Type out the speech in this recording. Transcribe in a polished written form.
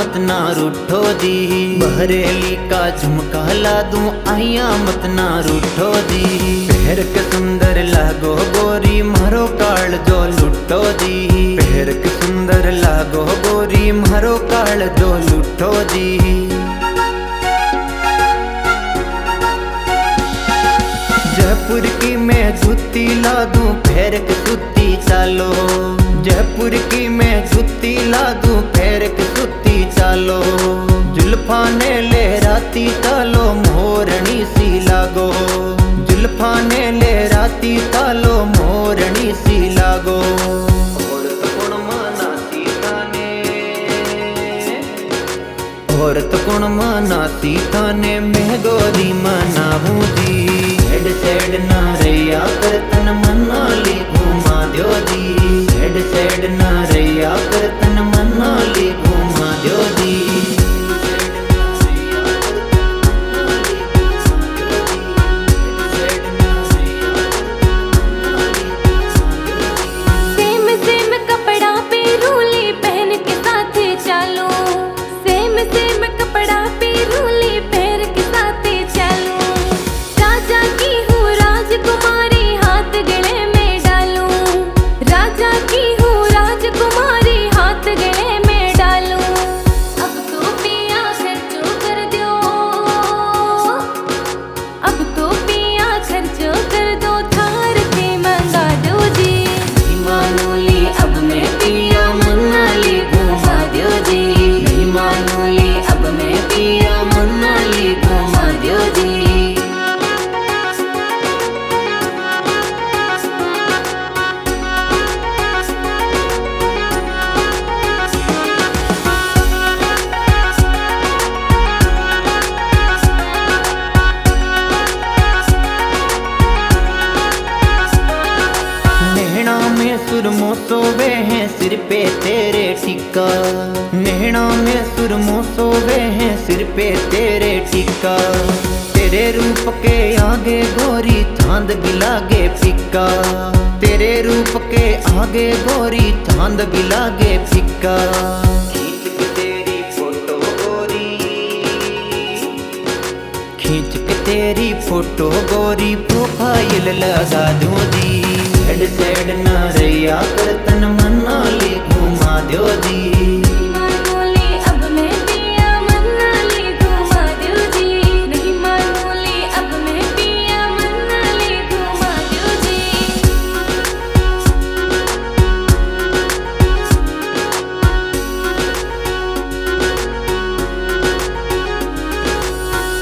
मत ना रूठो दी। बहरेली का झुमका ला दूं आइया मत ना रूठो दी। पहर के सुंदर लागो गोरी मारो काल जो लुटो दी। पहर के सुंदर लागो गोरी मारो काल जो लुटो दी। जयपुर की मैं जूती ला दूं फेर के सुती चालो। जयपुर की मैं जूती ला दूं फेर के सुती चालो। जुल्फा ने ले राती तालो मोरनी सी लागो। जुल्फा ने ले राती तालो मोरनी सी लागो। औरत कुण माना सीता ने मैं गोरी मनाऊं जी। हेड सेड ना रैया कर तन मना ली घुमा दो जी। हेड सेड ना रैया कर तन मना ली घुमा दो जी। सेम सेम कपड़ा पे रूली पहन के साथ चालो। सेम सेम कपड़ा पे रूली पहन के साथ चलो। राजा की हूँ राजकुमारी हाथ गले में डालूं। राजा की हूँ राजकुमारी हाथ गले में डालूं। अब तो पिया खर्चो कर दो। अब तो पिया खर्चो कर दो थार के मंगा दो जी। मानोली अब मैं पिया मनाली घुमा दो जी। नहीं मानोली अब मैं पिया मनाली घुमा दो जी। नैना में सुरमो सोवे हैं सिर पे तेरे टिक्का। नैना में सुरमो सोवे हैं सिर पे तेरे टिक्का। तेरे रूप के आगे गोरी चांद भी लागे फिक्का। तेरे रूप के आगे गोरी चांद भी लागे फिक्का। खींच के तेरी फोटो गोरी। खींच के तेरी फोटो गोरी प्रोफाइल लगा दूं जी। हेड सेड ना रैया कर तन